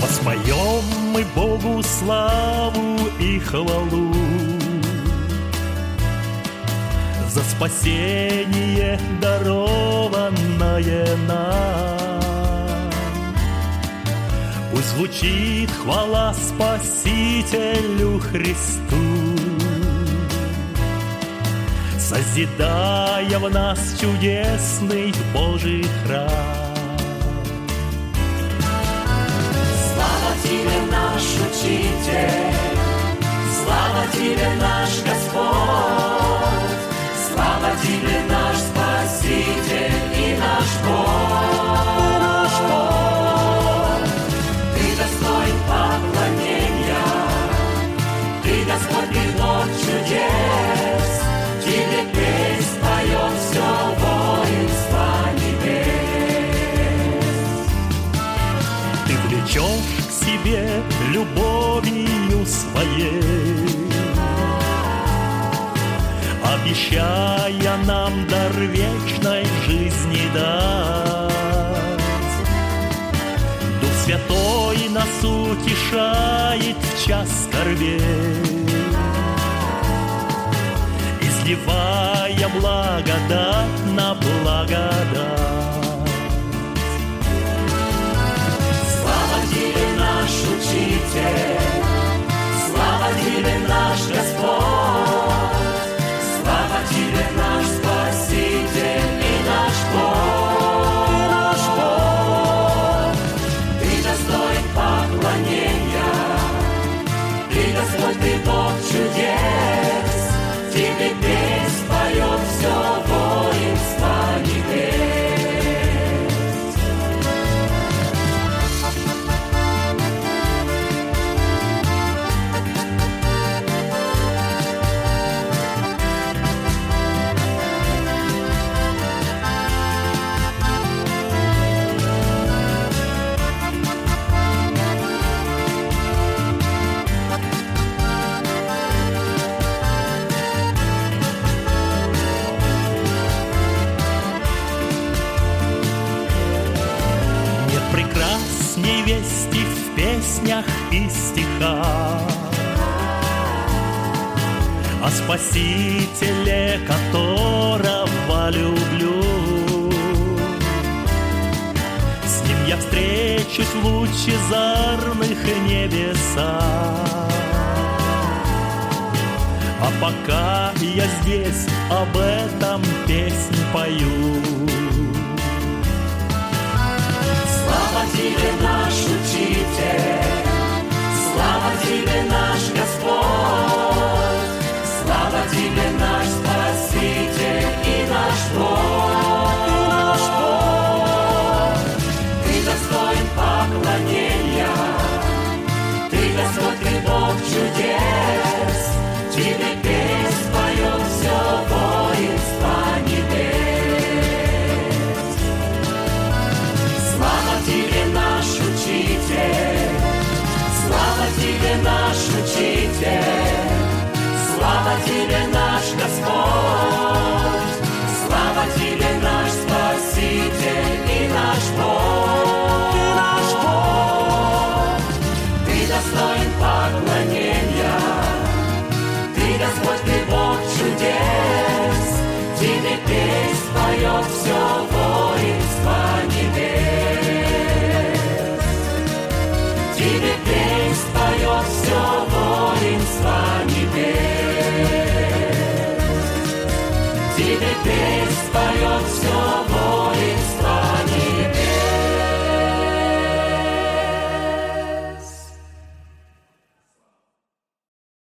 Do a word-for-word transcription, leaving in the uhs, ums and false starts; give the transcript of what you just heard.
Воспоем мы Богу славу и хвалу за спасение, дарованное нам. Пусть звучит хвала Спасителю Христу, созидая в нас чудесный Божий храм. Слава Тебе, наш Учитель, слава Тебе, наш Господь, слава Тебе, наш Спаситель и наш Бог. Наш Бог. Ты достоин поклонения, Ты Господь, Ты Бог чудес, Тебе песнь поет все воинство небес. Ты влечешь к себе любовью своей, обещая нам дар вечной жизни дать. Дух Святой нас утешает в час скорбей, изливая благодать на благодать. Слава Тебе, наш Учитель, слава Тебе, наш Господь, слава Тебе, наш Спаситель и наш Бог. И наш Бог. Ты достоин поклонения, Ты Господь, Ты Бог чудес, Тебе песнь поет все воинство небес. Прекрасней вести в песнях и стихах о Спасителе, которого люблю. С Ним я встречусь в лучезарных небесах, а пока я здесь, об этом песнь пою. Слава Тебе, наш Учитель, слава Тебе, наш Господь, слава Тебе, наш Спаситель и наш Бог. И наш Бог. Ты достоин поклонения, Ты Господь, Ты Бог чудес, Тебе песнь поет все воинство небес. Слава Тебе, наш Учитель, слава Тебе, наш Учитель, слава Тебе, наш Господь, слава Тебе, наш Спаситель и наш Бог. И наш Бог. Ты достоин поклонения, Ты Господь, Ты Бог чудес, Тебе песнь поет все воинство небес. Тебе песнь поет все воинство небес. Тебе песнь поет все